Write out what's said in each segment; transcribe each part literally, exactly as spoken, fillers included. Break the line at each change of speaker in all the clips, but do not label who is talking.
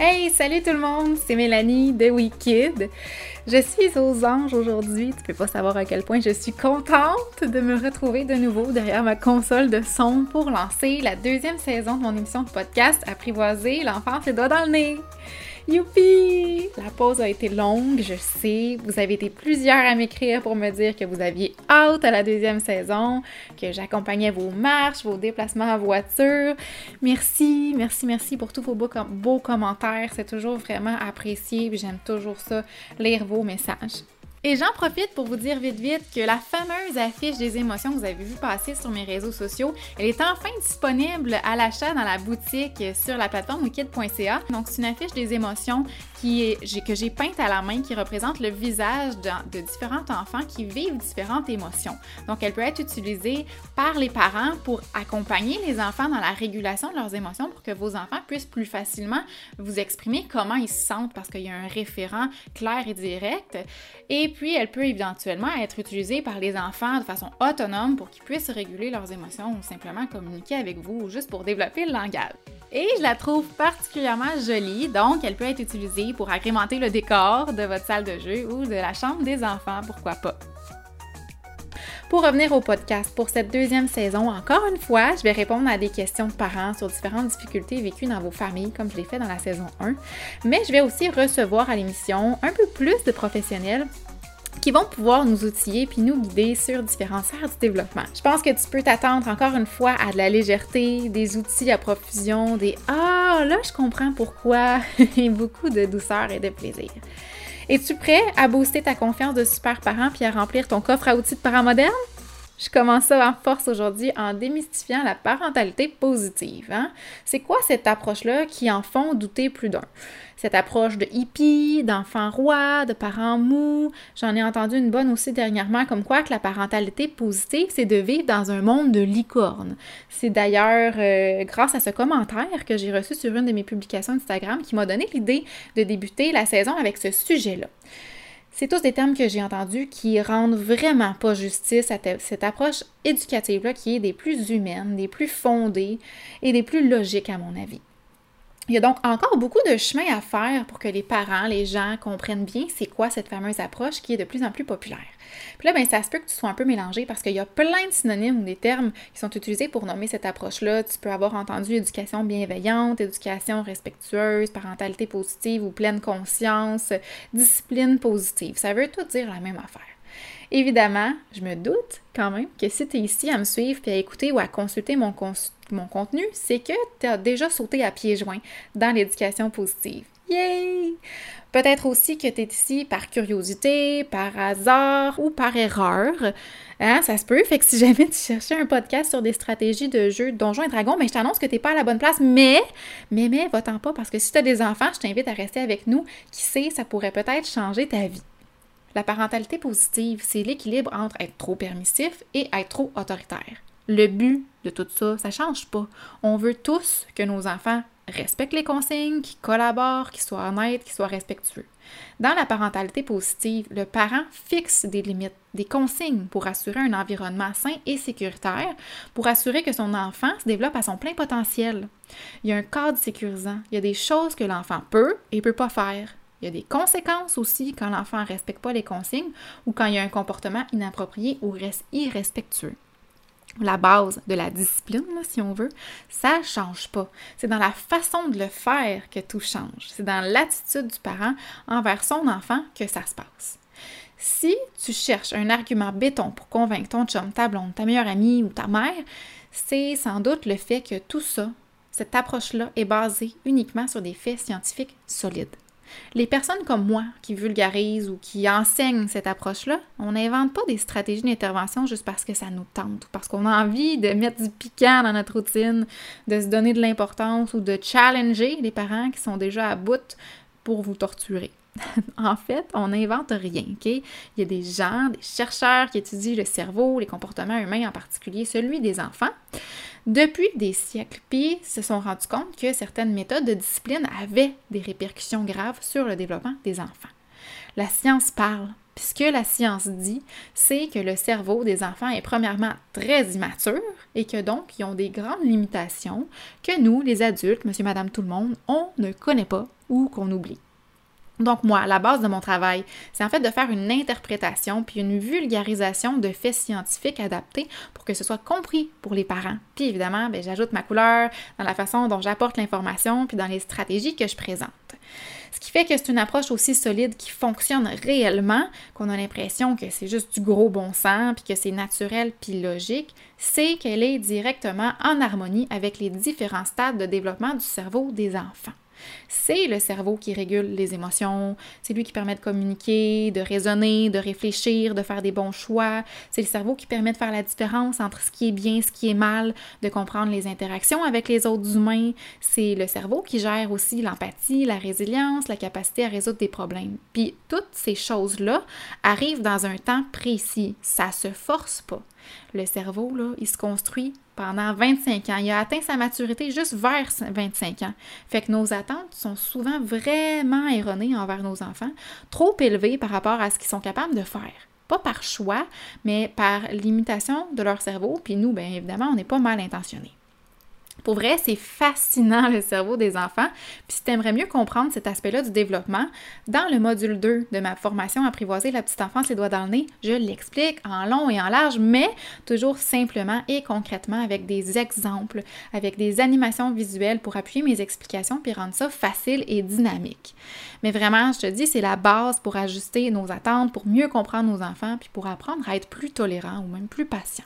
Hey, salut tout le monde, c'est Mélanie de WeKid. Je suis aux anges aujourd'hui, tu peux pas savoir à quel point je suis contente de me retrouver de nouveau derrière ma console de son pour lancer la deuxième saison de mon émission de podcast Apprivoiser l'enfance les doigts dans le nez. Youpi! La pause a été longue, je sais. Vous avez été plusieurs à m'écrire pour me dire que vous aviez hâte à la deuxième saison, que j'accompagnais vos marches, vos déplacements en voiture. Merci, merci, merci pour tous vos beaux, com- beaux commentaires. C'est toujours vraiment apprécié, puis j'aime toujours ça, lire vos messages. Et j'en profite pour vous dire vite vite que la fameuse affiche des émotions que vous avez vu passer sur mes réseaux sociaux, elle est enfin disponible à l'achat dans la boutique sur la plateforme wekid point c a. Donc c'est une affiche des émotions qui est, que j'ai peinte à la main qui représente le visage de, de différents enfants qui vivent différentes émotions. Donc elle peut être utilisée par les parents pour accompagner les enfants dans la régulation de leurs émotions pour que vos enfants puissent plus facilement vous exprimer comment ils se sentent parce qu'il y a un référent clair et direct. Et puis, elle peut éventuellement être utilisée par les enfants de façon autonome pour qu'ils puissent réguler leurs émotions ou simplement communiquer avec vous ou juste pour développer le langage. Et je la trouve particulièrement jolie, donc elle peut être utilisée pour agrémenter le décor de votre salle de jeu ou de la chambre des enfants, pourquoi pas. Pour revenir au podcast, pour cette deuxième saison, encore une fois, je vais répondre à des questions de parents sur différentes difficultés vécues dans vos familles, comme je l'ai fait dans la saison un. Mais je vais aussi recevoir à l'émission un peu plus de professionnels qui vont pouvoir nous outiller puis nous guider sur différentes sphères du développement. Je pense que tu peux t'attendre encore une fois à de la légèreté, des outils à profusion, des « Ah, là, je comprends pourquoi » et beaucoup de douceur et de plaisir. Es-tu prêt à booster ta confiance de super parent puis à remplir ton coffre à outils de parent moderne? Je commence ça en force aujourd'hui en démystifiant la parentalité positive. Hein? C'est quoi cette approche-là qui en font douter plus d'un? Cette approche de hippie, d'enfant roi, de parents mous. J'en ai entendu une bonne aussi dernièrement, comme quoi que la parentalité positive, c'est de vivre dans un monde de licorne. C'est d'ailleurs euh, grâce à ce commentaire que j'ai reçu sur une de mes publications Instagram qui m'a donné l'idée de débuter la saison avec ce sujet-là. C'est tous des termes que j'ai entendus qui rendent vraiment pas justice à cette approche éducative-là qui est des plus humaines, des plus fondées et des plus logiques à mon avis. Il y a donc encore beaucoup de chemin à faire pour que les parents, les gens comprennent bien c'est quoi cette fameuse approche qui est de plus en plus populaire. Puis là, bien, ça se peut que tu sois un peu mélangé parce qu'il y a plein de synonymes ou des termes qui sont utilisés pour nommer cette approche-là. Tu peux avoir entendu éducation bienveillante, éducation respectueuse, parentalité positive ou pleine conscience, discipline positive. Ça veut tout dire la même affaire. Évidemment, je me doute quand même que si tu es ici à me suivre puis à écouter ou à consulter mon, cons- mon contenu, c'est que tu as déjà sauté à pieds joints dans l'éducation positive. Yay! Peut-être aussi que tu es ici par curiosité, par hasard ou par erreur. Hein, ça se peut. Fait que si jamais tu cherchais un podcast sur des stratégies de jeu de Donjons et Dragons, ben je t'annonce que tu n'es pas à la bonne place. Mais, mais, mais, va-t'en pas parce que si tu as des enfants, je t'invite à rester avec nous. Qui sait, ça pourrait peut-être changer ta vie. La parentalité positive, c'est l'équilibre entre être trop permissif et être trop autoritaire. Le but de tout ça, ça change pas. On veut tous que nos enfants respectent les consignes, qu'ils collaborent, qu'ils soient honnêtes, qu'ils soient respectueux. Dans la parentalité positive, le parent fixe des limites, des consignes pour assurer un environnement sain et sécuritaire, pour assurer que son enfant se développe à son plein potentiel. Il y a un cadre sécurisant, il y a des choses que l'enfant peut et peut pas faire. Il y a des conséquences aussi quand l'enfant ne respecte pas les consignes ou quand il y a un comportement inapproprié ou irrespectueux. La base de la discipline, là, si on veut, ça ne change pas. C'est dans la façon de le faire que tout change. C'est dans l'attitude du parent envers son enfant que ça se passe. Si tu cherches un argument béton pour convaincre ton chum, ta blonde, ta meilleure amie ou ta mère, c'est sans doute le fait que tout ça, cette approche-là, est basée uniquement sur des faits scientifiques solides. Les personnes comme moi qui vulgarisent ou qui enseignent cette approche-là, on n'invente pas des stratégies d'intervention juste parce que ça nous tente ou parce qu'on a envie de mettre du piquant dans notre routine, de se donner de l'importance ou de challenger les parents qui sont déjà à bout pour vous torturer. En fait, on n'invente rien, OK? Il y a des gens, des chercheurs qui étudient le cerveau, les comportements humains, en particulier celui des enfants, depuis des siècles, puis se sont rendus compte que certaines méthodes de discipline avaient des répercussions graves sur le développement des enfants. La science parle, Puis ce que la science dit, c'est que le cerveau des enfants est premièrement très immature et que donc ils ont des grandes limitations que nous, les adultes, monsieur, madame, tout le monde, on ne connaît pas ou qu'on oublie. Donc moi, la base de mon travail, c'est en fait de faire une interprétation puis une vulgarisation de faits scientifiques adaptés pour que ce soit compris pour les parents. Puis évidemment, bien, j'ajoute ma couleur dans la façon dont j'apporte l'information puis dans les stratégies que je présente. Ce qui fait que c'est une approche aussi solide qui fonctionne réellement, qu'on a l'impression que c'est juste du gros bon sens puis que c'est naturel puis logique, c'est qu'elle est directement en harmonie avec les différents stades de développement du cerveau des enfants. C'est le cerveau qui régule les émotions, c'est lui qui permet de communiquer, de raisonner, de réfléchir, de faire des bons choix. C'est le cerveau qui permet de faire la différence entre ce qui est bien, ce qui est mal, de comprendre les interactions avec les autres humains. C'est le cerveau qui gère aussi l'empathie, la résilience, la capacité à résoudre des problèmes. Puis toutes ces choses-là arrivent dans un temps précis. Ça se force pas. Le cerveau, là, il se construit pendant vingt-cinq ans. Il a atteint sa maturité juste vers vingt-cinq ans. Fait que nos attentes sont souvent vraiment erronées envers nos enfants, trop élevées par rapport à ce qu'ils sont capables de faire. Pas par choix, mais par limitation de leur cerveau. Puis nous, bien évidemment, on n'est pas mal intentionnés. Pour vrai, c'est fascinant le cerveau des enfants. Puis si tu aimerais mieux comprendre cet aspect-là du développement, dans le module deux de ma formation Apprivoiser la petite enfance les doigts dans le nez, je l'explique en long et en large, mais toujours simplement et concrètement avec des exemples, avec des animations visuelles pour appuyer mes explications puis rendre ça facile et dynamique. Mais vraiment, je te dis, c'est la base pour ajuster nos attentes, pour mieux comprendre nos enfants puis pour apprendre à être plus tolérants ou même plus patients.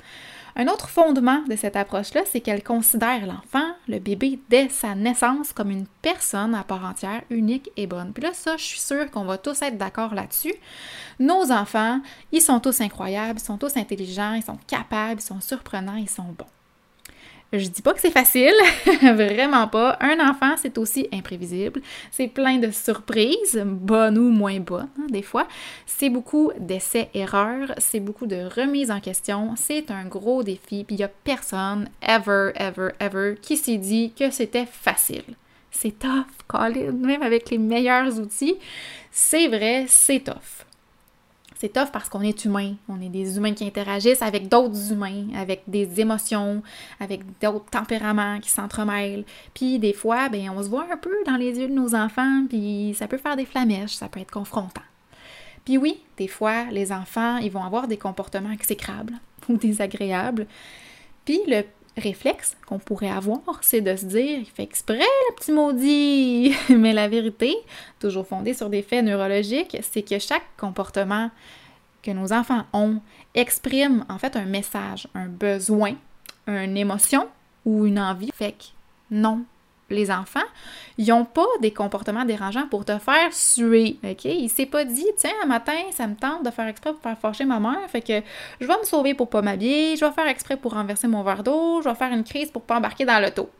Un autre fondement de cette approche-là, c'est qu'elle considère l'enfant, le bébé, dès sa naissance comme une personne à part entière, unique et bonne. Puis là, ça, je suis sûre qu'on va tous être d'accord là-dessus. Nos enfants, ils sont tous incroyables, ils sont tous intelligents, ils sont capables, ils sont surprenants, ils sont bons. Je dis pas que c'est facile, vraiment pas. Un enfant, c'est aussi imprévisible. C'est plein de surprises, bonnes ou moins bonnes, hein, des fois. C'est beaucoup d'essais-erreurs, c'est beaucoup de remises en question. C'est un gros défi, puis il y a personne, ever, ever, ever, qui s'est dit que c'était facile. C'est tough, Colin, même avec les meilleurs outils. C'est vrai, c'est tough. C'est tough parce qu'on est humain. On est des humains qui interagissent avec d'autres humains, avec des émotions, avec d'autres tempéraments qui s'entremêlent. Puis des fois, ben, on se voit un peu dans les yeux de nos enfants, puis ça peut faire des flamèches, ça peut être confrontant. Puis oui, des fois, les enfants, ils vont avoir des comportements exécrables ou désagréables. Puis le réflexe qu'on pourrait avoir, c'est de se dire « il fait exprès, le petit maudit! » Mais la vérité, toujours fondée sur des faits neurologiques, c'est que chaque comportement que nos enfants ont exprime en fait un message, un besoin, une émotion ou une envie. Fait que non, les enfants, ils n'ont pas des comportements dérangeants pour te faire suer, OK? Il s'est pas dit, tiens, un matin, ça me tente de faire exprès pour faire fâcher ma mère, fait que je vais me sauver pour pas m'habiller, je vais faire exprès pour renverser mon verre d'eau, je vais faire une crise pour pas embarquer dans l'auto.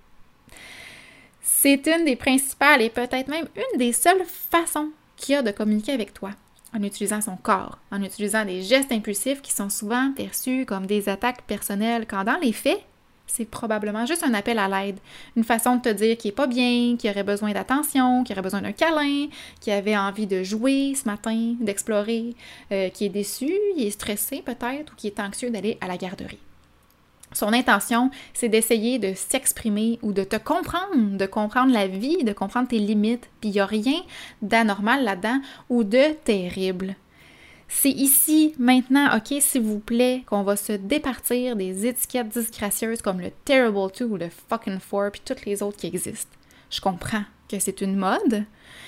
C'est une des principales et peut-être même une des seules façons qu'il y a de communiquer avec toi, en utilisant son corps, en utilisant des gestes impulsifs qui sont souvent perçus comme des attaques personnelles, quand dans les faits, c'est probablement juste un appel à l'aide, une façon de te dire qu'il n'est pas bien, qu'il aurait besoin d'attention, qu'il aurait besoin d'un câlin, qu'il avait envie de jouer ce matin, d'explorer, euh, qu'il est déçu, il est stressé peut-être ou qu'il est anxieux d'aller à la garderie. Son intention, c'est d'essayer de s'exprimer ou de te comprendre, de comprendre la vie, de comprendre tes limites, puis il n'y a rien d'anormal là-dedans ou de terrible. C'est ici, maintenant, OK, s'il vous plaît, qu'on va se départir des étiquettes disgracieuses comme le Terrible two ou le Fucking four puis toutes les autres qui existent. Je comprends que c'est une mode,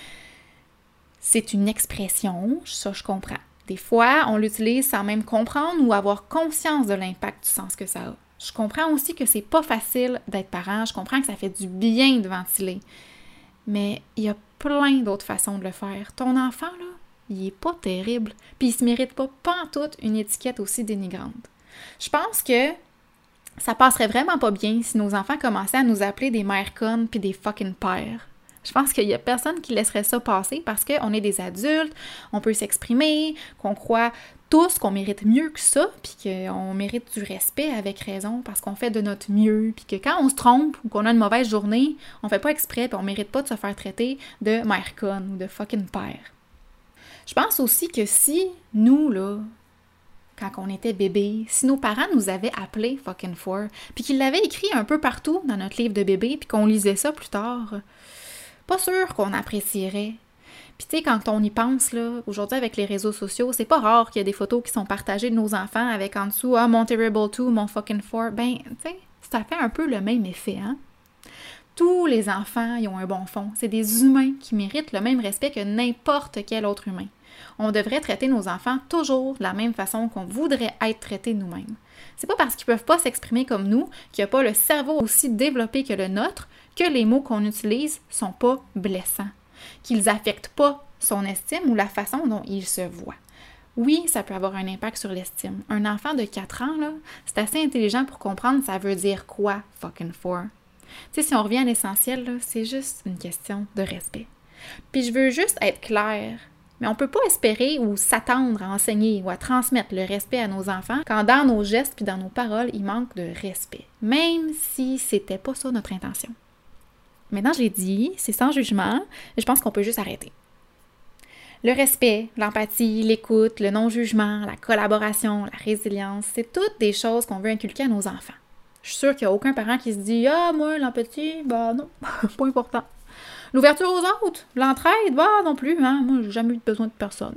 c'est une expression, ça je comprends. Des fois, on l'utilise sans même comprendre ou avoir conscience de l'impact du sens que ça a. Je comprends aussi que c'est pas facile d'être parent, je comprends que ça fait du bien de ventiler, mais il y a plein d'autres façons de le faire. Ton enfant, là, il est pas terrible, puis il se mérite pas pantoute une étiquette aussi dénigrante. Je pense que ça passerait vraiment pas bien si nos enfants commençaient à nous appeler des mères connes puis des fucking pères. Je pense qu'il y a personne qui laisserait ça passer parce qu'on est des adultes, on peut s'exprimer, qu'on croit tous qu'on mérite mieux que ça, puis qu'on mérite du respect avec raison parce qu'on fait de notre mieux, puis que quand on se trompe ou qu'on a une mauvaise journée, on fait pas exprès puis on mérite pas de se faire traiter de mère conne ou de fucking père. Je pense aussi que si nous, là, quand on était bébé, si nos parents nous avaient appelé fucking four, puis qu'ils l'avaient écrit un peu partout dans notre livre de bébé, puis qu'on lisait ça plus tard, pas sûr qu'on apprécierait. Puis tu sais, quand on y pense, là, aujourd'hui avec les réseaux sociaux, c'est pas rare qu'il y ait des photos qui sont partagées de nos enfants avec en dessous « Ah, mon terrible two, mon fucking four ». Ben, tu sais, ça fait un peu le même effet, hein? Tous les enfants, ils ont un bon fond. C'est des humains qui méritent le même respect que n'importe quel autre humain. On devrait traiter nos enfants toujours de la même façon qu'on voudrait être traités nous-mêmes. C'est pas parce qu'ils peuvent pas s'exprimer comme nous, qu'il n'y a pas le cerveau aussi développé que le nôtre, que les mots qu'on utilise sont pas blessants, qu'ils affectent pas son estime ou la façon dont il se voit. Oui, ça peut avoir un impact sur l'estime. Un enfant de quatre ans, là, c'est assez intelligent pour comprendre ça veut dire quoi, fucking four. Tu sais, si on revient à l'essentiel, là, c'est juste une question de respect. Puis je veux juste être claire, mais on peut pas espérer ou s'attendre à enseigner ou à transmettre le respect à nos enfants quand dans nos gestes puis dans nos paroles, il manque de respect, même si c'était pas ça notre intention. Maintenant, je l'ai dit, c'est sans jugement, et je pense qu'on peut juste arrêter. Le respect, l'empathie, l'écoute, le non-jugement, la collaboration, la résilience, c'est toutes des choses qu'on veut inculquer à nos enfants. Je suis sûre qu'il n'y a aucun parent qui se dit « Ah, moi, l'empathie, bah non, pas important. » L'ouverture aux autres, l'entraide, bah non plus, hein, moi, j'ai jamais eu besoin de personne.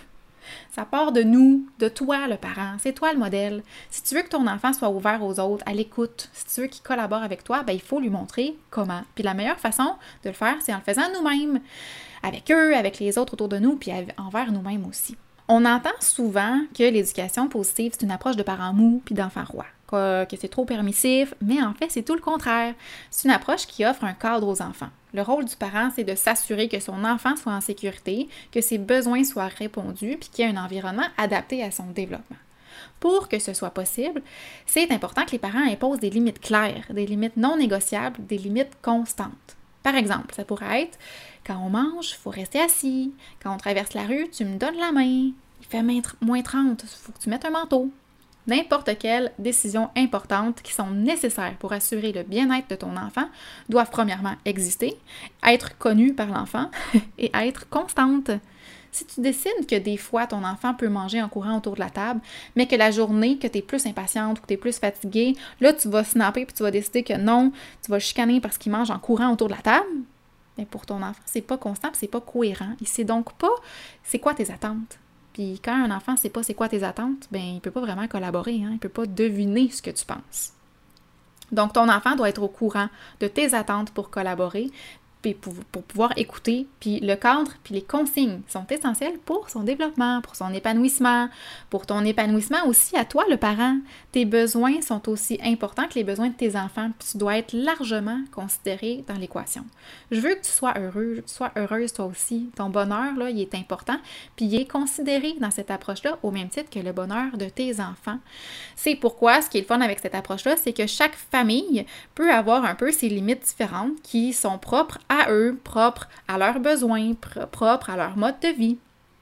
Ça part de nous, de toi, le parent. C'est toi le modèle. Si tu veux que ton enfant soit ouvert aux autres, à l'écoute, si tu veux qu'il collabore avec toi, ben il faut lui montrer comment. Puis la meilleure façon de le faire, c'est en le faisant nous-mêmes, avec eux, avec les autres autour de nous, puis envers nous-mêmes aussi. On entend souvent que l'éducation positive, c'est une approche de parents mous puis d'enfants rois, que c'est trop permissif, mais en fait, c'est tout le contraire. C'est une approche qui offre un cadre aux enfants. Le rôle du parent, c'est de s'assurer que son enfant soit en sécurité, que ses besoins soient répondus, puis qu'il y ait un environnement adapté à son développement. Pour que ce soit possible, c'est important que les parents imposent des limites claires, des limites non négociables, des limites constantes. Par exemple, ça pourrait être « Quand on mange, il faut rester assis. Quand on traverse la rue, tu me donnes la main. Il fait moins trente, il faut que tu mettes un manteau. » N'importe quelle décision importante qui sont nécessaires pour assurer le bien-être de ton enfant doivent premièrement exister, être connues par l'enfant et être constantes. Si tu décides que des fois ton enfant peut manger en courant autour de la table, mais que la journée que tu es plus impatiente ou que tu es plus fatiguée, là tu vas snapper puis tu vas décider que non, tu vas chicaner parce qu'il mange en courant autour de la table, mais pour ton enfant, c'est pas constant, c'est pas cohérent. Il sait donc pas c'est quoi tes attentes. Puis quand un enfant ne sait pas c'est quoi tes attentes, ben il peut pas vraiment collaborer, hein? Il peut pas deviner ce que tu penses. Donc ton enfant doit être au courant de tes attentes pour collaborer, puis pour, pour pouvoir écouter, puis le cadre, puis les consignes sont essentielles pour son développement, pour son épanouissement, pour ton épanouissement aussi à toi, le parent. Tes besoins sont aussi importants que les besoins de tes enfants, puis tu dois être largement considéré dans l'équation. Je veux que tu sois heureux, je veux que tu sois heureuse toi aussi. Ton bonheur, là, il est important, puis il est considéré dans cette approche-là au même titre que le bonheur de tes enfants. C'est pourquoi, ce qui est le fun avec cette approche-là, c'est que chaque famille peut avoir un peu ses limites différentes qui sont propres à eux, propres à leurs besoins, pr- propres à leur mode de vie.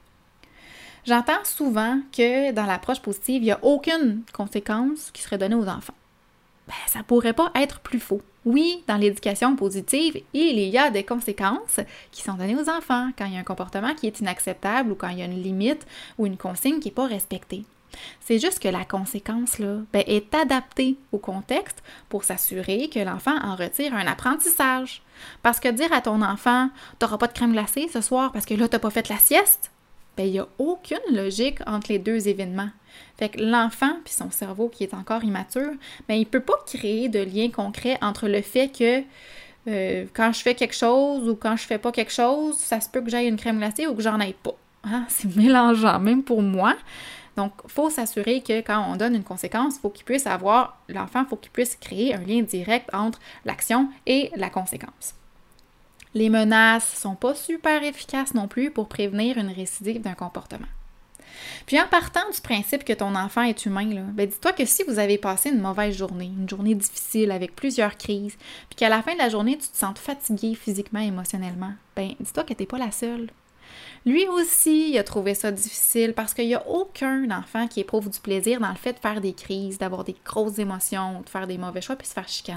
J'entends souvent que dans l'approche positive, il n'y a aucune conséquence qui serait donnée aux enfants. Ben, ça pourrait pas être plus faux. Oui, dans l'éducation positive, il y a des conséquences qui sont données aux enfants quand il y a un comportement qui est inacceptable ou quand il y a une limite ou une consigne qui n'est pas respectée. C'est juste que la conséquence là, ben, est adaptée au contexte pour s'assurer que l'enfant en retire un apprentissage. Parce que dire à ton enfant « t'auras pas de crème glacée ce soir parce que là, t'as pas fait la sieste », ben il n'y a aucune logique entre les deux événements. Fait que l'enfant puis son cerveau qui est encore immature, ben il peut pas créer de lien concret entre le fait que euh, quand je fais quelque chose ou quand je fais pas quelque chose, ça se peut que j'aille une crème glacée ou que j'en aille pas. Hein? C'est mélangeant, même pour moi. Donc, il faut s'assurer que quand on donne une conséquence, il faut qu'il puisse avoir, l'enfant, il faut qu'il puisse créer un lien direct entre l'action et la conséquence. Les menaces ne sont pas super efficaces non plus pour prévenir une récidive d'un comportement. Puis en partant du principe que ton enfant est humain, là, ben dis-toi que si vous avez passé une mauvaise journée, une journée difficile avec plusieurs crises, puis qu'à la fin de la journée, tu te sens fatigué physiquement et émotionnellement, ben dis-toi que tu n'es pas la seule. Lui aussi, il a trouvé ça difficile parce qu'il n'y a aucun enfant qui éprouve du plaisir dans le fait de faire des crises, d'avoir des grosses émotions, de faire des mauvais choix puis se faire chicaner.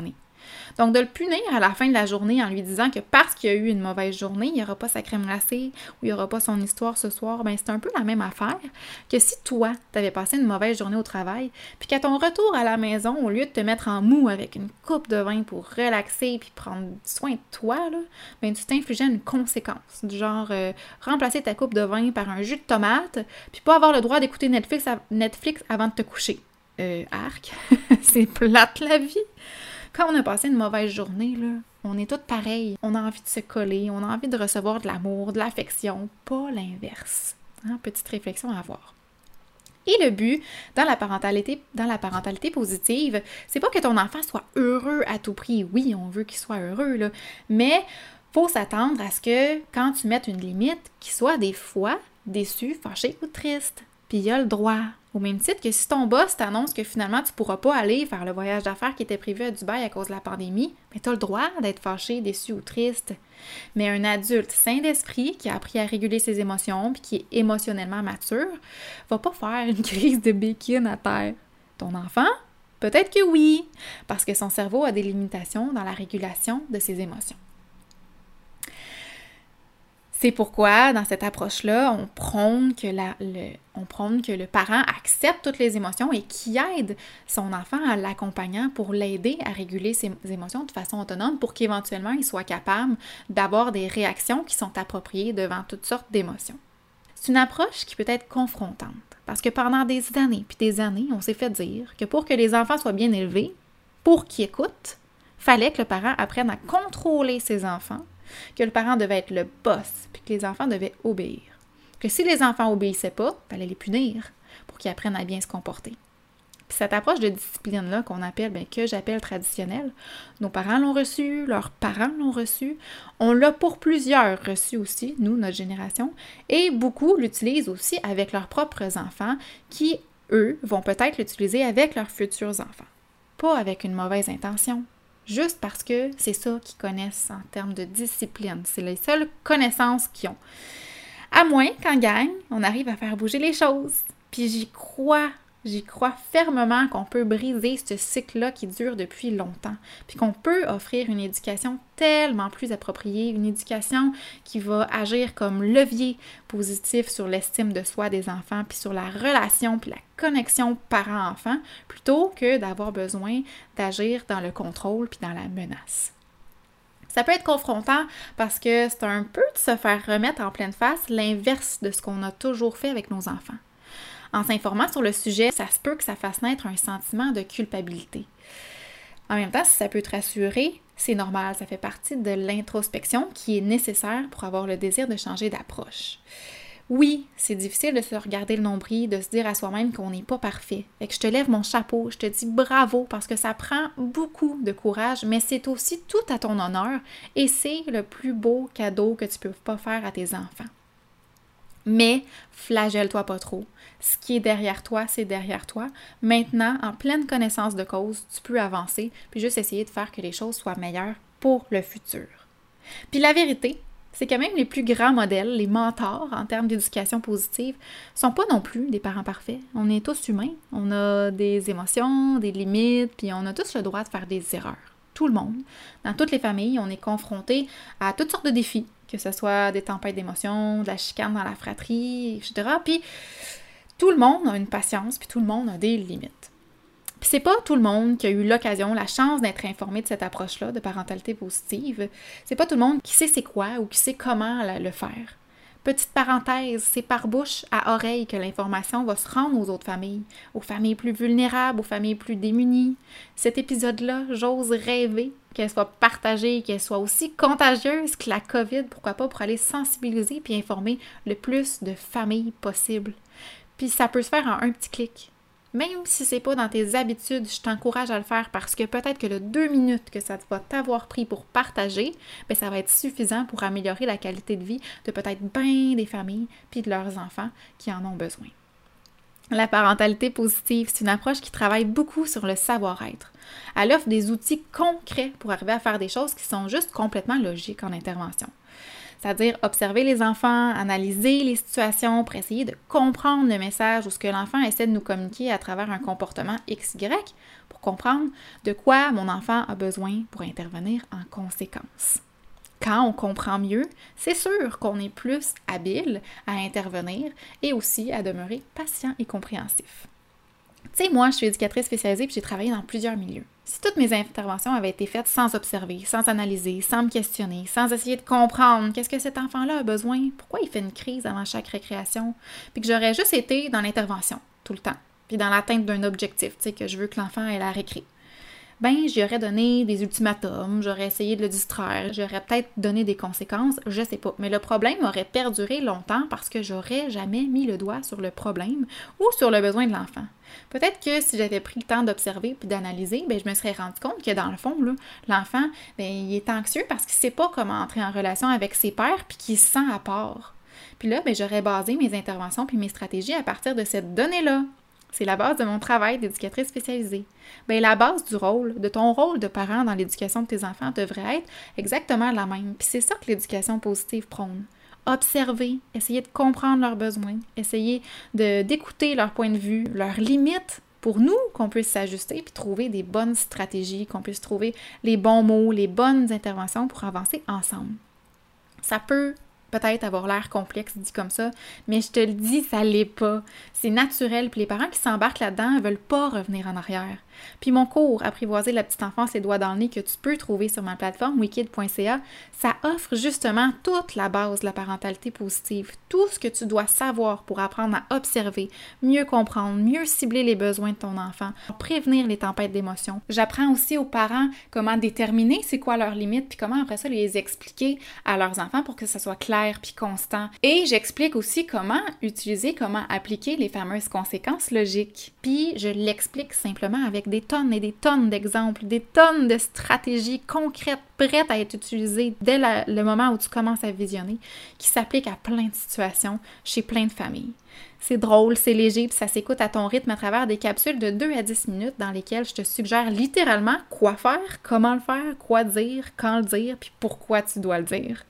Donc, de le punir à la fin de la journée en lui disant que parce qu'il a eu une mauvaise journée, il n'y aura pas sa crème glacée ou il n'y aura pas son histoire ce soir, bien, c'est un peu la même affaire que si toi, tu avais passé une mauvaise journée au travail, puis qu'à ton retour à la maison, au lieu de te mettre en mou avec une coupe de vin pour relaxer puis prendre soin de toi, là, bien, tu t'infligeais une conséquence, du genre euh, remplacer ta coupe de vin par un jus de tomate, puis pas avoir le droit d'écouter Netflix, à, Netflix avant de te coucher. Euh, arc, c'est plate la vie! Quand on a passé une mauvaise journée, là, on est toutes pareilles. On a envie de se coller, on a envie de recevoir de l'amour, de l'affection, pas l'inverse. Hein? Petite réflexion à avoir. Et le but dans la parentalité, dans la parentalité positive, c'est pas que ton enfant soit heureux à tout prix. Oui, on veut qu'il soit heureux, là, mais faut s'attendre à ce que quand tu mettes une limite, qu'il soit des fois déçu, fâché ou triste. Puis il a le droit. Au même titre que si ton boss t'annonce que finalement tu pourras pas aller faire le voyage d'affaires qui était prévu à Dubaï à cause de la pandémie, bien tu as le droit d'être fâché, déçu ou triste. Mais un adulte sain d'esprit qui a appris à réguler ses émotions puis qui est émotionnellement mature va pas faire une crise de bacon à terre. Ton enfant? Peut-être que oui, parce que son cerveau a des limitations dans la régulation de ses émotions. C'est pourquoi, dans cette approche-là, on prône que, la, le, on prône que le parent accepte toutes les émotions et qui aide son enfant en l'accompagnant pour l'aider à réguler ses émotions de façon autonome pour qu'éventuellement il soit capable d'avoir des réactions qui sont appropriées devant toutes sortes d'émotions. C'est une approche qui peut être confrontante parce que pendant des années puis des années, on s'est fait dire que pour que les enfants soient bien élevés, pour qu'ils écoutent, fallait que le parent apprenne à contrôler ses enfants, que le parent devait être le boss, puis que les enfants devaient obéir. Que si les enfants obéissaient pas, il fallait les punir pour qu'ils apprennent à bien se comporter. Puis cette approche de discipline-là qu'on appelle, bien, que j'appelle traditionnelle, nos parents l'ont reçue, leurs parents l'ont reçue, on l'a pour plusieurs reçu aussi, nous, notre génération, et beaucoup l'utilisent aussi avec leurs propres enfants qui, eux, vont peut-être l'utiliser avec leurs futurs enfants. Pas avec une mauvaise intention. Juste parce que c'est ça qu'ils connaissent en termes de discipline. C'est les seules connaissances qu'ils ont. À moins qu'en gang, on arrive à faire bouger les choses. Puis j'y crois, j'y crois fermement qu'on peut briser ce cycle-là qui dure depuis longtemps. Puis qu'on peut offrir une éducation tellement plus appropriée, une éducation qui va agir comme levier positif sur l'estime de soi des enfants, puis sur la relation, puis la connexion parent-enfant, plutôt que d'avoir besoin d'agir dans le contrôle puis dans la menace. Ça peut être confrontant parce que c'est un peu de se faire remettre en pleine face l'inverse de ce qu'on a toujours fait avec nos enfants. En s'informant sur le sujet, ça se peut que ça fasse naître un sentiment de culpabilité. En même temps, si ça peut te rassurer, c'est normal, ça fait partie de l'introspection qui est nécessaire pour avoir le désir de changer d'approche. Oui, c'est difficile de se regarder le nombril, de se dire à soi-même qu'on n'est pas parfait. Fait que je te lève mon chapeau, je te dis bravo parce que ça prend beaucoup de courage, mais c'est aussi tout à ton honneur et c'est le plus beau cadeau que tu peux pas faire à tes enfants. Mais flagelle-toi pas trop. Ce qui est derrière toi, c'est derrière toi. Maintenant, en pleine connaissance de cause, tu peux avancer puis juste essayer de faire que les choses soient meilleures pour le futur. Puis la vérité, c'est que même les plus grands modèles, les mentors en termes d'éducation positive, sont pas non plus des parents parfaits. On est tous humains, on a des émotions, des limites, puis on a tous le droit de faire des erreurs. Tout le monde. Dans toutes les familles, on est confronté à toutes sortes de défis, que ce soit des tempêtes d'émotions, de la chicane dans la fratrie, et cetera. Puis tout le monde a une patience, puis tout le monde a des limites. Puis c'est pas tout le monde qui a eu l'occasion, la chance d'être informé de cette approche-là de parentalité positive. C'est pas tout le monde qui sait c'est quoi ou qui sait comment le faire. Petite parenthèse, c'est par bouche à oreille que l'information va se rendre aux autres familles, aux familles plus vulnérables, aux familles plus démunies. Cet épisode-là, j'ose rêver qu'elle soit partagée, qu'elle soit aussi contagieuse que la COVID, pourquoi pas, pour aller sensibiliser puis informer le plus de familles possible. Puis ça peut se faire en un petit clic. Même si c'est pas dans tes habitudes, je t'encourage à le faire parce que peut-être que le deux minutes que ça va t'avoir pris pour partager, bien, ça va être suffisant pour améliorer la qualité de vie de peut-être bien des familles puis de leurs enfants qui en ont besoin. La parentalité positive, c'est une approche qui travaille beaucoup sur le savoir-être. Elle offre des outils concrets pour arriver à faire des choses qui sont juste complètement logiques en intervention. C'est-à-dire observer les enfants, analyser les situations pour essayer de comprendre le message ou ce que l'enfant essaie de nous communiquer à travers un comportement X Y, pour comprendre de quoi mon enfant a besoin pour intervenir en conséquence. Quand on comprend mieux, c'est sûr qu'on est plus habile à intervenir et aussi à demeurer patient et compréhensif. Tu sais, moi, je suis éducatrice spécialisée puis j'ai travaillé dans plusieurs milieux. Si toutes mes interventions avaient été faites sans observer, sans analyser, sans me questionner, sans essayer de comprendre qu'est-ce que cet enfant-là a besoin, pourquoi il fait une crise avant chaque récréation, puis que j'aurais juste été dans l'intervention tout le temps, puis dans l'atteinte d'un objectif, tu sais, que je veux que l'enfant ait la récré, ben j'y aurais donné des ultimatums, j'aurais essayé de le distraire, j'aurais peut-être donné des conséquences, je sais pas. Mais le problème aurait perduré longtemps parce que j'aurais jamais mis le doigt sur le problème ou sur le besoin de l'enfant. Peut-être que si j'avais pris le temps d'observer puis d'analyser, ben je me serais rendu compte que dans le fond, là, l'enfant, ben il est anxieux parce qu'il sait pas comment entrer en relation avec ses pairs puis qu'il se sent à part. Puis là, ben j'aurais basé mes interventions puis mes stratégies à partir de cette donnée-là. C'est la base de mon travail d'éducatrice spécialisée. Bien, la base du rôle, de ton rôle de parent dans l'éducation de tes enfants devrait être exactement la même. Puis c'est ça que l'éducation positive prône. Observer, essayer de comprendre leurs besoins, essayer de, d'écouter leur point de vue, leurs limites pour nous, qu'on puisse s'ajuster puis trouver des bonnes stratégies, qu'on puisse trouver les bons mots, les bonnes interventions pour avancer ensemble. Ça peut peut-être avoir l'air complexe dit comme ça, mais je te le dis, ça l'est pas. C'est naturel, puis les parents qui s'embarquent là-dedans ne veulent pas revenir en arrière. Puis mon cours « Apprivoiser la petite enfance, les doigts dans le nez » que tu peux trouver sur ma plateforme wikid point c a, ça offre justement toute la base de la parentalité positive, tout ce que tu dois savoir pour apprendre à observer, mieux comprendre, mieux cibler les besoins de ton enfant, prévenir les tempêtes d'émotions. J'apprends aussi aux parents comment déterminer c'est quoi leurs limites, puis comment après ça les expliquer à leurs enfants pour que ça soit clair puis constant. Et j'explique aussi comment utiliser, comment appliquer les fameuses conséquences logiques. Puis je l'explique simplement avec des tonnes et des tonnes d'exemples, des tonnes de stratégies concrètes prêtes à être utilisées dès la, le moment où tu commences à visionner, qui s'appliquent à plein de situations, chez plein de familles. C'est drôle, c'est léger, puis ça s'écoute à ton rythme à travers des capsules de deux à dix minutes dans lesquelles je te suggère littéralement quoi faire, comment le faire, quoi dire, quand le dire, puis pourquoi tu dois le dire.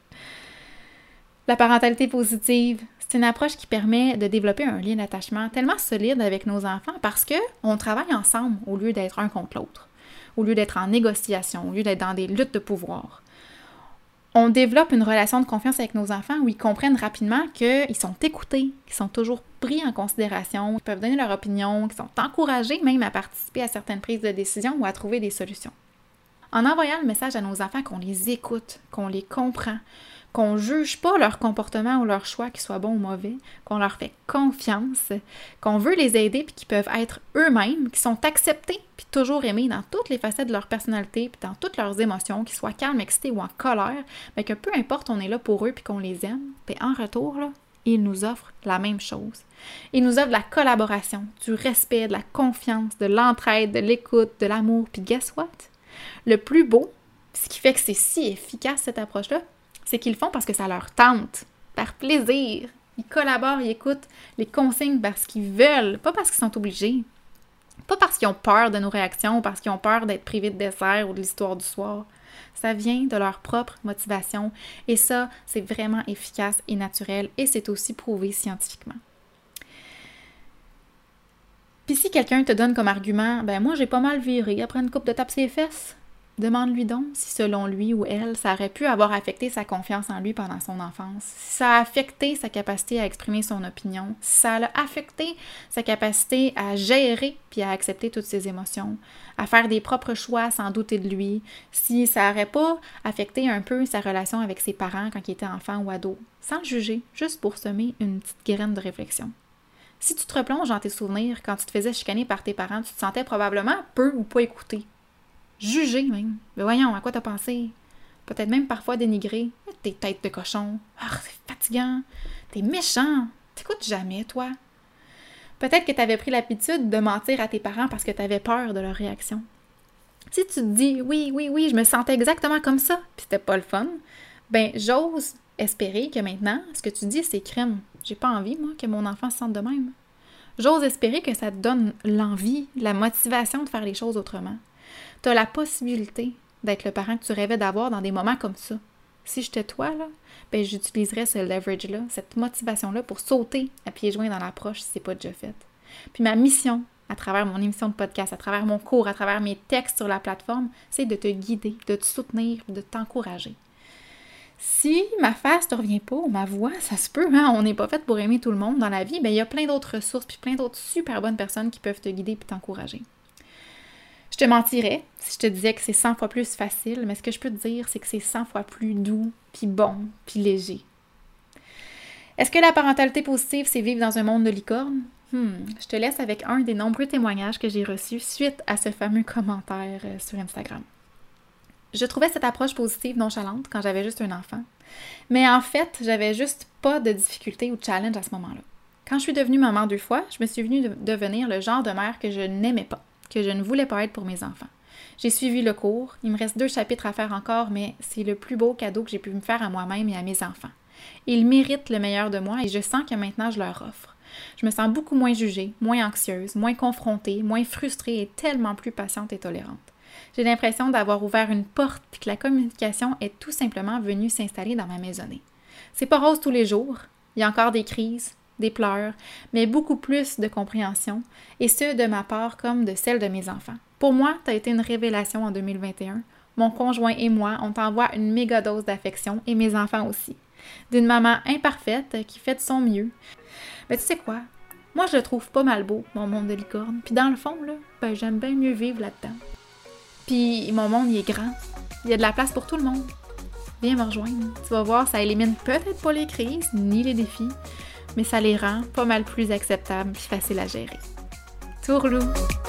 La parentalité positive, c'est une approche qui permet de développer un lien d'attachement tellement solide avec nos enfants parce qu'on travaille ensemble au lieu d'être un contre l'autre, au lieu d'être en négociation, au lieu d'être dans des luttes de pouvoir. On développe une relation de confiance avec nos enfants où ils comprennent rapidement qu'ils sont écoutés, qu'ils sont toujours pris en considération, qu'ils peuvent donner leur opinion, qu'ils sont encouragés même à participer à certaines prises de décision ou à trouver des solutions. En envoyant le message à nos enfants qu'on les écoute, qu'on les comprend, qu'on juge pas leur comportement ou leur choix, qu'ils soient bons ou mauvais, qu'on leur fait confiance, qu'on veut les aider puis qu'ils peuvent être eux-mêmes, qu'ils sont acceptés puis toujours aimés dans toutes les facettes de leur personnalité puis dans toutes leurs émotions, qu'ils soient calmes, excités ou en colère, mais que peu importe, on est là pour eux puis qu'on les aime, puis en retour, là, ils nous offrent la même chose. Ils nous offrent de la collaboration, du respect, de la confiance, de l'entraide, de l'écoute, de l'amour, puis guess what? Le plus beau, ce qui fait que c'est si efficace cette approche-là, c'est qu'ils le font parce que ça leur tente, par plaisir. Ils collaborent, ils écoutent les consignes parce qu'ils veulent, pas parce qu'ils sont obligés. Pas parce qu'ils ont peur de nos réactions ou parce qu'ils ont peur d'être privés de dessert ou de l'histoire du soir. Ça vient de leur propre motivation et ça, c'est vraiment efficace et naturel et c'est aussi prouvé scientifiquement. Puis si quelqu'un te donne comme argument « Ben moi, j'ai pas mal viré après une coupe de tape ses fesses », demande-lui donc si selon lui ou elle, ça aurait pu avoir affecté sa confiance en lui pendant son enfance, si ça a affecté sa capacité à exprimer son opinion, si ça a affecté sa capacité à gérer puis à accepter toutes ses émotions, à faire des propres choix sans douter de lui, si ça n'aurait pas affecté un peu sa relation avec ses parents quand il était enfant ou ado, sans le juger, juste pour semer une petite graine de réflexion. Si tu te replonges dans tes souvenirs, quand tu te faisais chicaner par tes parents, tu te sentais probablement peu ou pas écouté. Jugé même. Mais voyons, à quoi t'as pensé? Peut-être même parfois dénigré. T'es tête de cochon. Ah, c'est fatigant. T'es méchant. T'écoutes jamais, toi. Peut-être que t'avais pris l'habitude de mentir à tes parents parce que t'avais peur de leur réaction. Si tu te dis, oui, oui, oui, je me sentais exactement comme ça, puis c'était pas le fun, ben j'ose espérer que maintenant, ce que tu dis, c'est crème. J'ai pas envie, moi, que mon enfant se sente de même. J'ose espérer que ça te donne l'envie, la motivation de faire les choses autrement. Tu as la possibilité d'être le parent que tu rêvais d'avoir dans des moments comme ça. Si j'étais toi, là, ben j'utiliserais ce leverage-là, cette motivation-là pour sauter à pieds joints dans l'approche si c'est pas déjà fait. Puis ma mission, à travers mon émission de podcast, à travers mon cours, à travers mes textes sur la plateforme, c'est de te guider, de te soutenir, de t'encourager. Si ma face ne te revient pas, ou ma voix, ça se peut, hein, on n'est pas fait pour aimer tout le monde dans la vie, bien il y a plein d'autres ressources, puis plein d'autres super bonnes personnes qui peuvent te guider et t'encourager. Je te mentirais si je te disais que c'est cent fois plus facile, mais ce que je peux te dire, c'est que c'est cent fois plus doux, puis bon, puis léger. Est-ce que la parentalité positive, c'est vivre dans un monde de licorne? Hmm, je te laisse avec un des nombreux témoignages que j'ai reçus suite à ce fameux commentaire sur Instagram. Je trouvais cette approche positive nonchalante quand j'avais juste un enfant. Mais en fait, j'avais juste pas de difficulté ou de challenge à ce moment-là. Quand je suis devenue maman deux fois, je me suis venue de devenir le genre de mère que je n'aimais pas, que je ne voulais pas être pour mes enfants. J'ai suivi le cours, il me reste deux chapitres à faire encore, mais c'est le plus beau cadeau que j'ai pu me faire à moi-même et à mes enfants. Ils méritent le meilleur de moi et je sens que maintenant je leur offre. Je me sens beaucoup moins jugée, moins anxieuse, moins confrontée, moins frustrée et tellement plus patiente et tolérante. J'ai l'impression d'avoir ouvert une porte et que la communication est tout simplement venue s'installer dans ma maisonnée. C'est pas rose tous les jours, il y a encore des crises, des pleurs, mais beaucoup plus de compréhension, et ce de ma part comme de celle de mes enfants. Pour moi, tu as été une révélation en deux mille vingt et un. Mon conjoint et moi, on t'envoie une méga dose d'affection, et mes enfants aussi. D'une maman imparfaite qui fait de son mieux. Mais tu sais quoi? Moi, je le trouve pas mal beau, mon monde de licorne. Puis dans le fond, là, ben, j'aime bien mieux vivre là-dedans. Puis mon monde, il est grand. Il y a de la place pour tout le monde. Viens me rejoindre. Tu vas voir, ça élimine peut-être pas les crises, ni les défis, mais ça les rend pas mal plus acceptables et faciles à gérer. Tourlou!